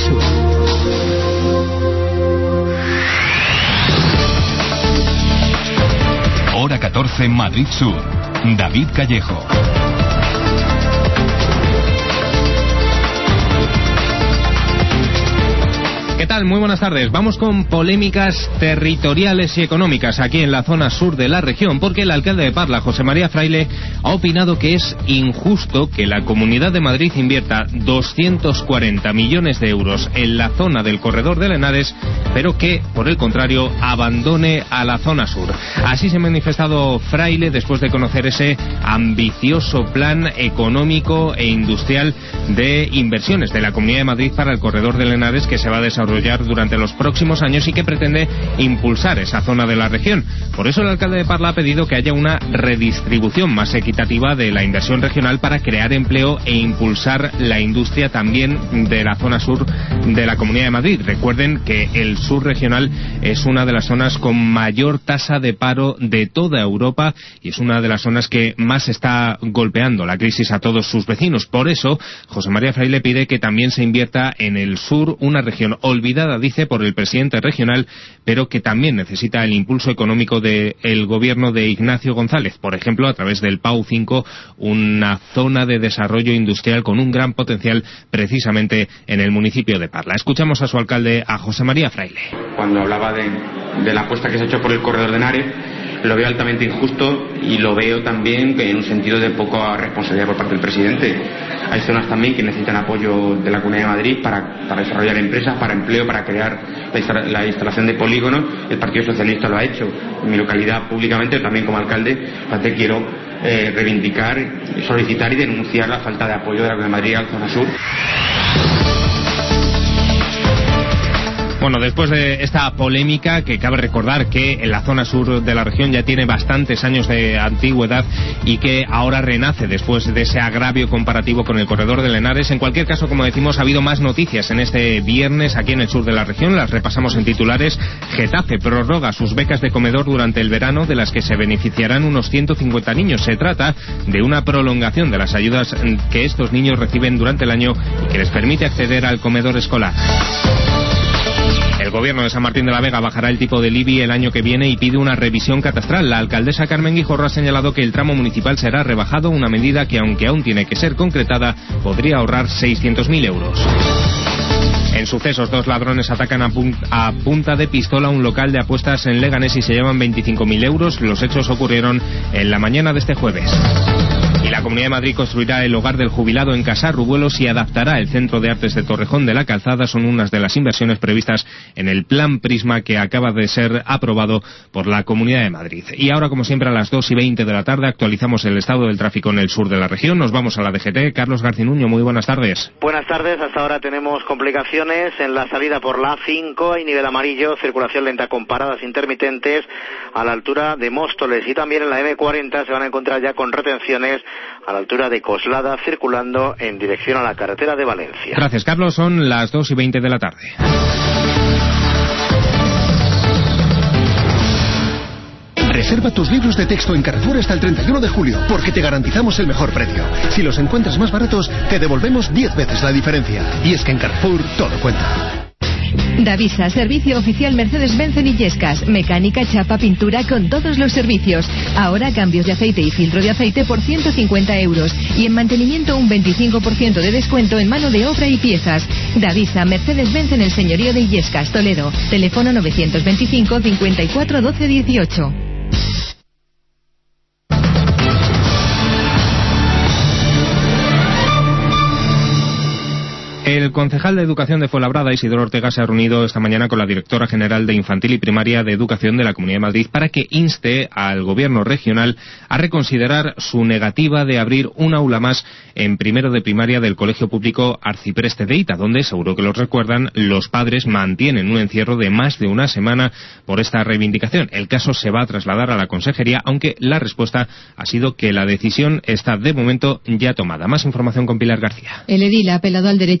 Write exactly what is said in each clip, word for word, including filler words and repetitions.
Sur. Hora catorce, Madrid Sur. David Callejo. ¿Qué tal? Muy buenas tardes. Vamos con polémicas territoriales y económicas aquí en la zona sur de la región, porque el alcalde de Parla, José María Fraile, ha opinado que es injusto que la Comunidad de Madrid invierta doscientos cuarenta millones de euros en la zona del corredor del Henares, pero que, por el contrario, abandone a la zona sur. Así se ha manifestado Fraile después de conocer ese ambicioso plan económico e industrial de inversiones de la Comunidad de Madrid para el corredor del Henares, que se va a desarrollar durante los próximos años y que pretende impulsar esa zona de la región. Por eso el alcalde de Parla ha pedido que haya una redistribución más equitativa de la inversión regional para crear empleo e impulsar la industria también de la zona sur de la Comunidad de Madrid. Recuerden que el sur regional es una de las zonas con mayor tasa de paro de toda Europa y es una de las zonas que más está golpeando la crisis a todos sus vecinos. Por eso, José María Fraile pide que también se invierta en el sur, una región olvidada, dice, por el presidente regional, pero que también necesita el impulso económico del gobierno de Ignacio González. Por ejemplo, a través del P A U cinco, una zona de desarrollo industrial con un gran potencial precisamente en el municipio de Parla. Escuchamos a su alcalde, a José María Fraile. Cuando hablaba de, de la apuesta que se ha hecho por el corredor de Henares, lo veo altamente injusto y lo veo también en un sentido de poca responsabilidad por parte del presidente. Hay zonas también que necesitan apoyo de la Comunidad de Madrid para, para desarrollar empresas, para empleo, para crear la, instala, la instalación de polígonos. El Partido Socialista lo ha hecho. En mi localidad, públicamente, también como alcalde, aparte quiero eh, reivindicar, solicitar y denunciar la falta de apoyo de la Comunidad de Madrid a la zona sur. Bueno, después de esta polémica, que cabe recordar que en la zona sur de la región ya tiene bastantes años de antigüedad y que ahora renace después de ese agravio comparativo con el corredor del Henares. En cualquier caso, como decimos, ha habido más noticias en este viernes aquí en el sur de la región. Las repasamos en titulares. Getafe prorroga sus becas de comedor durante el verano, de las que se beneficiarán unos ciento cincuenta niños. Se trata de una prolongación de las ayudas que estos niños reciben durante el año y que les permite acceder al comedor escolar. El gobierno de San Martín de la Vega bajará el tipo del I B I el año que viene y pide una revisión catastral. La alcaldesa Carmen Guijarro ha señalado que el tramo municipal será rebajado, una medida que, aunque aún tiene que ser concretada, podría ahorrar seiscientos mil euros. En sucesos, dos ladrones atacan a, pun- a punta de pistola un local de apuestas en Leganés y se llevan veinticinco mil euros. Los hechos ocurrieron en la mañana de este jueves. Y la Comunidad de Madrid construirá el hogar del jubilado en Casarrubuelos y adaptará el Centro de Artes de Torrejón de la Calzada. Son unas de las inversiones previstas en el Plan Prisma, que acaba de ser aprobado por la Comunidad de Madrid. Y ahora, como siempre, a las dos y veinte de la tarde actualizamos el estado del tráfico en el sur de la región. Nos vamos a la D G T. Carlos Garcinuño, muy buenas tardes. Buenas tardes. Hasta ahora tenemos complicaciones en la salida por la A cinco. Hay nivel amarillo, circulación lenta con paradas intermitentes a la altura de Móstoles, y también en la M cuarenta se van a encontrar ya con retenciones a la altura de Coslada, circulando en dirección a la carretera de Valencia. Gracias, Carlos. Son las dos y veinte de la tarde. Reserva tus libros de texto en Carrefour hasta el treinta y uno de julio, porque te garantizamos el mejor precio. Si los encuentras más baratos, te devolvemos diez veces la diferencia. Y es que en Carrefour todo cuenta. Davisa, servicio oficial Mercedes-Benz en Illescas. Mecánica, chapa, pintura, con todos los servicios. Ahora cambios de aceite y filtro de aceite por ciento cincuenta euros. Y en mantenimiento un veinticinco por ciento de descuento en mano de obra y piezas. Davisa, Mercedes-Benz en el señorío de Illescas, Toledo. Teléfono novecientos veinticinco, cincuenta y cuatro, doce, dieciocho. El concejal de Educación de Fuenlabrada, Isidoro Ortega, se ha reunido esta mañana con la directora general de Infantil y Primaria de Educación de la Comunidad de Madrid para que inste al gobierno regional a reconsiderar su negativa de abrir un aula más en primero de primaria del Colegio Público Arcipreste de Ita, donde, seguro que lo recuerdan, los padres mantienen un encierro de más de una semana por esta reivindicación. El caso se va a trasladar a la consejería, aunque la respuesta ha sido que la decisión está de momento ya tomada. Más información con Pilar García. El edil ha apelado al derecho de elección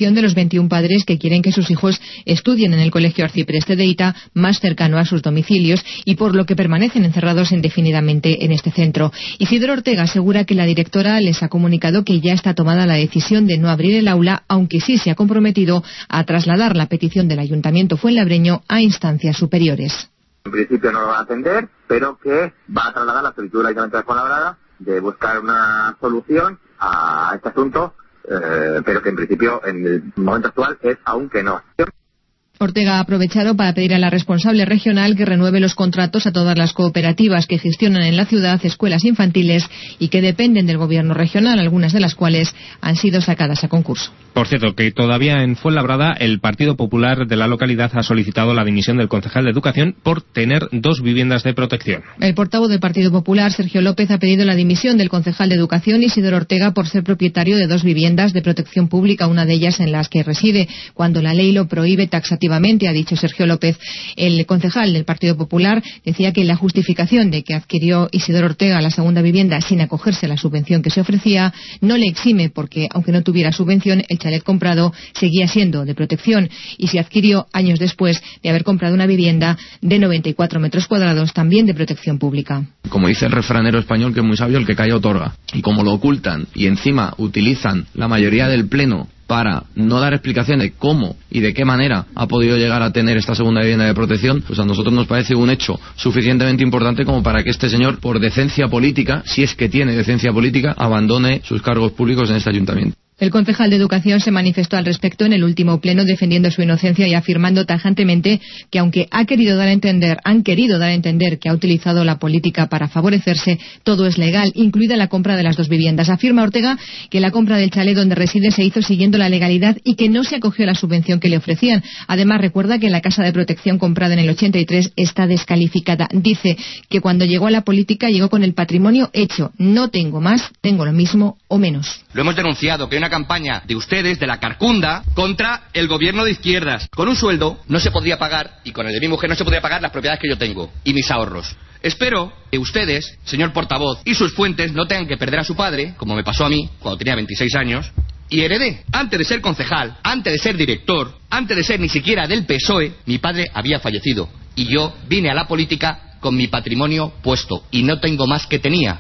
petición de los veintiún padres que quieren que sus hijos estudien en el Colegio Arcipreste de Ita, más cercano a sus domicilios, y por lo que permanecen encerrados indefinidamente en este centro. Isidoro Ortega asegura que la directora les ha comunicado que ya está tomada la decisión de no abrir el aula, aunque sí se ha comprometido a trasladar la petición del Ayuntamiento fuenlabreño a instancias superiores. En principio no lo va a atender, pero que va a trasladar la solicitud del Ayuntamiento de Fuenlabrada de buscar una solución a este asunto, eh, pero que en principio en el momento actual es aún que no. Ortega ha aprovechado para pedir a la responsable regional que renueve los contratos a todas las cooperativas que gestionan en la ciudad escuelas infantiles y que dependen del gobierno regional, algunas de las cuales han sido sacadas a concurso. Por cierto, que todavía en Fuenlabrada el Partido Popular de la localidad ha solicitado la dimisión del concejal de Educación por tener dos viviendas de protección. El portavoz del Partido Popular, Sergio López, ha pedido la dimisión del concejal de Educación, Isidoro Ortega, por ser propietario de dos viviendas de protección pública, una de ellas en las que reside, cuando la ley lo prohíbe taxativamente, ha dicho Sergio López. El concejal del Partido Popular decía que la justificación de que adquirió Isidoro Ortega la segunda vivienda sin acogerse a la subvención que se ofrecía no le exime porque, aunque no tuviera subvención, el chalet comprado seguía siendo de protección y se adquirió años después de haber comprado una vivienda de noventa y cuatro metros cuadrados también de protección pública. Como dice el refranero español, que es muy sabio, el que calla otorga. Y como lo ocultan y encima utilizan la mayoría del pleno para no dar explicaciones de cómo y de qué manera ha podido llegar a tener esta segunda vivienda de protección, pues a nosotros nos parece un hecho suficientemente importante como para que este señor, por decencia política, si es que tiene decencia política, abandone sus cargos públicos en este ayuntamiento. El concejal de Educación se manifestó al respecto en el último pleno defendiendo su inocencia y afirmando tajantemente que aunque ha querido dar a entender, han querido dar a entender que ha utilizado la política para favorecerse, todo es legal, incluida la compra de las dos viviendas. Afirma Ortega que la compra del chalet donde reside se hizo siguiendo la legalidad y que no se acogió a la subvención que le ofrecían. Además, recuerda que la casa de protección comprada en el ochenta y tres está descalificada. Dice que cuando llegó a la política llegó con el patrimonio hecho. No tengo más, tengo lo mismo o menos. Lo hemos denunciado, que hay una campaña de ustedes, de la Carcunda, contra el gobierno de izquierdas. Con un sueldo no se podría pagar, y con el de mi mujer no se podría pagar las propiedades que yo tengo y mis ahorros. Espero que ustedes, señor portavoz, y sus fuentes no tengan que perder a su padre, como me pasó a mí cuando tenía veintiséis años, y heredé. Antes de ser concejal, antes de ser director, antes de ser ni siquiera del P S O E, mi padre había fallecido. Y yo vine a la política con mi patrimonio puesto, y no tengo más que tenía.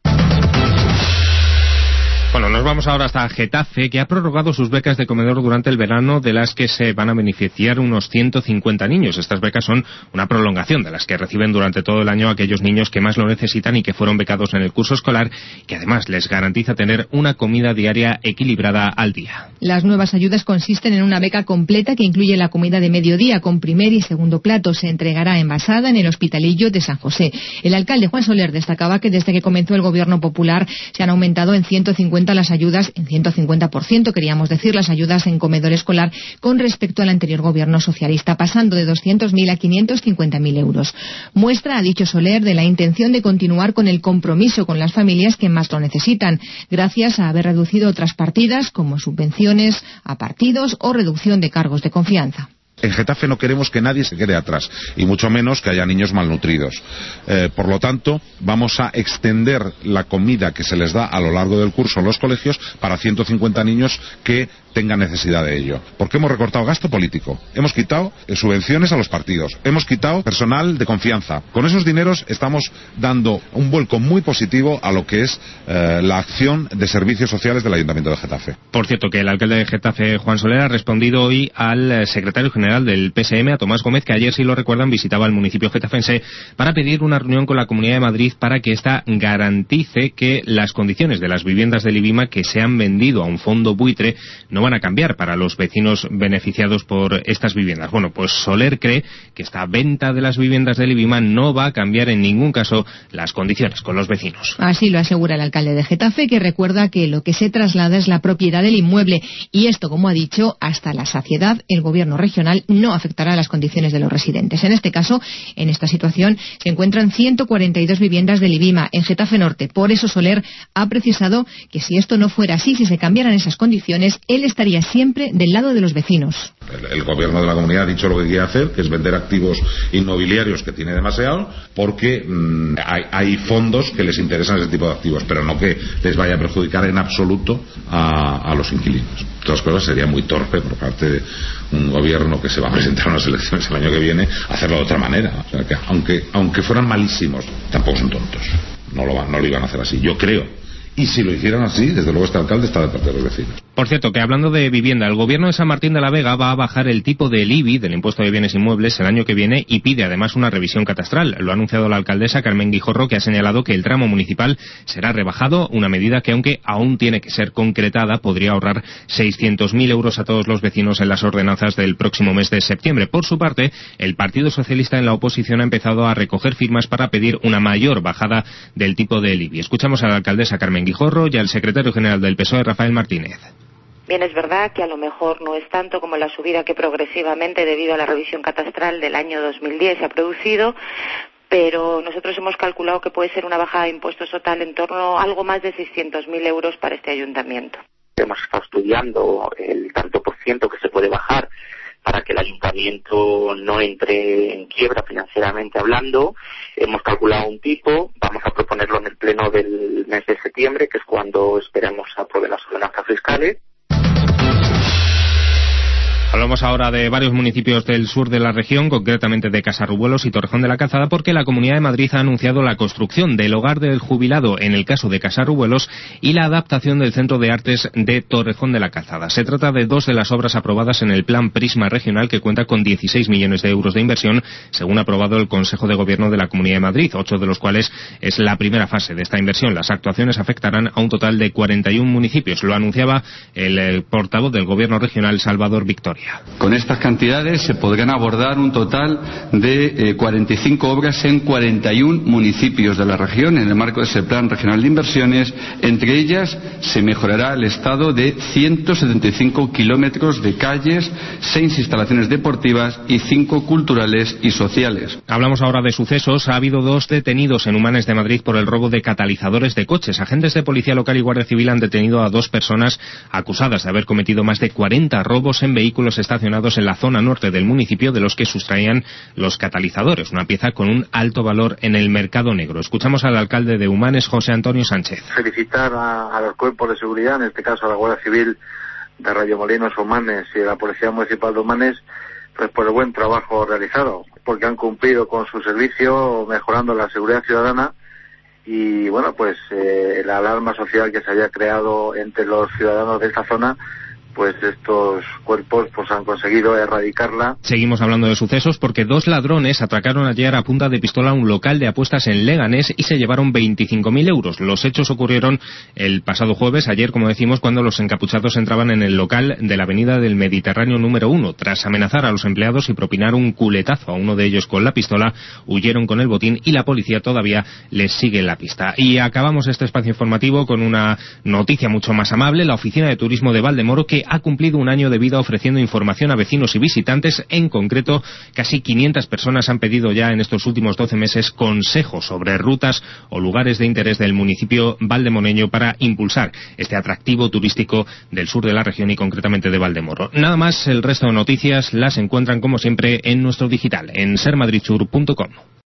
Bueno, nos vamos ahora hasta Getafe, que ha prorrogado sus becas de comedor durante el verano, de las que se van a beneficiar unos ciento cincuenta niños. Estas becas son una prolongación de las que reciben durante todo el año aquellos niños que más lo necesitan y que fueron becados en el curso escolar, que además les garantiza tener una comida diaria equilibrada al día. Las nuevas ayudas consisten en una beca completa que incluye la comida de mediodía con primer y segundo plato. Se entregará envasada en el Hospitalillo de San José. El alcalde Juan Soler destacaba que desde que comenzó el gobierno popular se han aumentado en ciento cincuenta las ayudas, en ciento cincuenta por ciento, queríamos decir, las ayudas en comedor escolar con respecto al anterior gobierno socialista, pasando de doscientos mil a quinientos cincuenta mil euros. Muestra, ha dicho Soler, de la intención de continuar con el compromiso con las familias que más lo necesitan, gracias a haber reducido otras partidas como subvenciones a partidos o reducción de cargos de confianza. En Getafe no queremos que nadie se quede atrás, y mucho menos que haya niños malnutridos. Eh, por lo tanto, vamos a extender la comida que se les da a lo largo del curso en los colegios para ciento cincuenta niños que tengan necesidad de ello. Porque hemos recortado gasto político, hemos quitado eh, subvenciones a los partidos, hemos quitado personal de confianza. Con esos dineros estamos dando un vuelco muy positivo a lo que es eh, la acción de servicios sociales del Ayuntamiento de Getafe. Por cierto, que el alcalde de Getafe, Juan Soler, ha respondido hoy al secretario general del P S M, a Tomás Gómez, que ayer, si lo recuerdan, visitaba el municipio getafense para pedir una reunión con la Comunidad de Madrid para que ésta garantice que las condiciones de las viviendas del IBIMA que se han vendido a un fondo buitre no van a cambiar para los vecinos beneficiados por estas viviendas. Bueno, pues Soler cree que esta venta de las viviendas del IBIMA no va a cambiar en ningún caso las condiciones con los vecinos. Así lo asegura el alcalde de Getafe, que recuerda que lo que se traslada es la propiedad del inmueble y esto, como ha dicho, hasta la saciedad el gobierno regional no afectará a las condiciones de los residentes. En este caso, en esta situación, se encuentran ciento cuarenta y dos viviendas del IBIMA en Getafe Norte. Por eso Soler ha precisado que si esto no fuera así, si se cambiaran esas condiciones, él estaría siempre del lado de los vecinos. El, el gobierno de la comunidad ha dicho lo que quiere hacer, que es vender activos inmobiliarios que tiene demasiado, porque mmm, hay, hay fondos que les interesan ese tipo de activos, pero no que les vaya a perjudicar en absoluto a, a los inquilinos. De todas cosas, sería muy torpe por parte de un gobierno que se va a presentar a unas elecciones el año que viene hacerlo de otra manera. O sea, que aunque, aunque fueran malísimos, tampoco son tontos. No lo, van, no lo iban a hacer así, yo creo. Y si lo hicieran así, desde luego este alcalde está de parte de los vecinos. Por cierto, que hablando de vivienda, el gobierno de San Martín de la Vega va a bajar el tipo del I B I, del impuesto de bienes inmuebles, el año que viene y pide además una revisión catastral. Lo ha anunciado la alcaldesa Carmen Guijarro, que ha señalado que el tramo municipal será rebajado, una medida que, aunque aún tiene que ser concretada, podría ahorrar seiscientos mil euros a todos los vecinos en las ordenanzas del próximo mes de septiembre. Por su parte, el Partido Socialista en la oposición ha empezado a recoger firmas para pedir una mayor bajada del tipo del I B I. Escuchamos a la alcaldesa Carmen Guijarro y al secretario general del P S O E, Rafael Martínez. Bien, es verdad que a lo mejor no es tanto como la subida que progresivamente, debido a la revisión catastral del año dos mil diez, se ha producido, pero nosotros hemos calculado que puede ser una bajada de impuestos total en torno a algo más de seiscientos mil euros para este ayuntamiento. Hemos estado estudiando el tanto por ciento que se puede bajar para que el ayuntamiento no entre en quiebra financieramente hablando. Hemos calculado un tipo, vamos a proponerlo en el pleno del mes de septiembre, que es cuando esperamos aprobar las ordenanzas fiscales. Hablamos ahora de varios municipios del sur de la región, concretamente de Casarrubuelos y Torrejón de la Calzada, porque la Comunidad de Madrid ha anunciado la construcción del hogar del jubilado en el caso de Casarrubuelos y la adaptación del Centro de Artes de Torrejón de la Calzada. Se trata de dos de las obras aprobadas en el Plan Prisma Regional, que cuenta con dieciséis millones de euros de inversión, según ha aprobado el Consejo de Gobierno de la Comunidad de Madrid, ocho de los cuales es la primera fase de esta inversión. Las actuaciones afectarán a un total de cuarenta y un municipios. Lo anunciaba el, el portavoz del Gobierno regional, Salvador Victoria. Con estas cantidades se podrán abordar un total de eh, cuarenta y cinco obras en cuarenta y un municipios de la región en el marco de ese Plan Regional de Inversiones. Entre ellas se mejorará el estado de ciento setenta y cinco kilómetros de calles, seis instalaciones deportivas y cinco culturales y sociales. Hablamos ahora de sucesos. Ha habido dos detenidos en Humanes de Madrid por el robo de catalizadores de coches. Agentes de Policía Local y Guardia Civil han detenido a dos personas acusadas de haber cometido más de cuarenta robos en vehículos estacionados en la zona norte del municipio, de los que sustraían los catalizadores, una pieza con un alto valor en el mercado negro. Escuchamos al alcalde de Humanes, José Antonio Sánchez. Felicitar a, a los cuerpos de seguridad, en este caso a la Guardia Civil de Rayomolinos, Humanes y a la Policía Municipal de Humanes, pues por el buen trabajo realizado, porque han cumplido con su servicio mejorando la seguridad ciudadana y bueno, pues eh, la alarma social que se había creado entre los ciudadanos de esta zona, pues estos cuerpos pues han conseguido erradicarla. Seguimos hablando de sucesos porque dos ladrones atracaron ayer a punta de pistola un local de apuestas en Leganés y se llevaron veinticinco mil euros. Los hechos ocurrieron el pasado jueves, ayer como decimos, cuando los encapuchados entraban en el local de la avenida del Mediterráneo número uno. Tras amenazar a los empleados y propinar un culetazo a uno de ellos con la pistola, huyeron con el botín y la policía todavía les sigue la pista. Y acabamos este espacio informativo con una noticia mucho más amable. La Oficina de Turismo de Valdemoro, que ha cumplido un año de vida ofreciendo información a vecinos y visitantes. En concreto, casi quinientas personas han pedido ya en estos últimos doce meses consejos sobre rutas o lugares de interés del municipio valdemoreño para impulsar este atractivo turístico del sur de la región y concretamente de Valdemoro. Nada más, el resto de noticias las encuentran como siempre en nuestro digital, en ser madrid sur punto com.